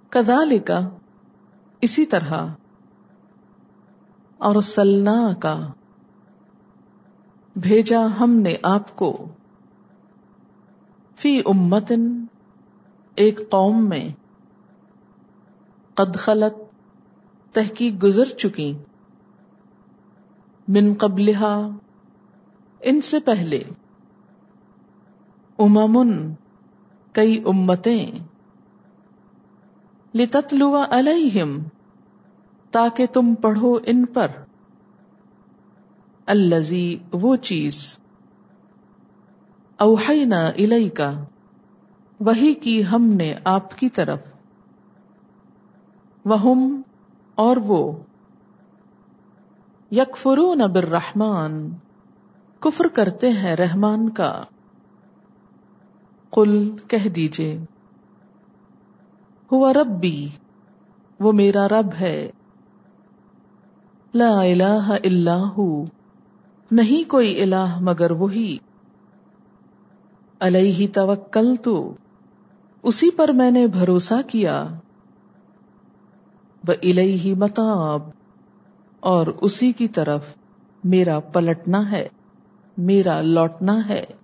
کذالک اسی طرح، ارسلناک بھیجا ہم نے آپ کو، فی امت ایک قوم میں، قد خلت تحقیق گزر چکی، من قبلہا ان سے پہلے، امم کئی امتیں، لتتلو علیہم تاکہ تم پڑھو ان پر، الذی وہ چیز، اوحینا الیک وحی کی ہم نے آپ کی طرف، وہم اور وہ، یکفرون بالرحمن کفر کرتے ہیں رحمان کا، قل کہہ دیجئے، ہوا ربی وہ میرا رب ہے، لا الہ الا ہو نہیں کوئی الہ مگر وہی، علیہ توکلت اسی پر میں نے بھروسہ کیا، وإلیہ متاب اور اسی کی طرف میرا پلٹنا ہے، میرا لوٹنا ہے۔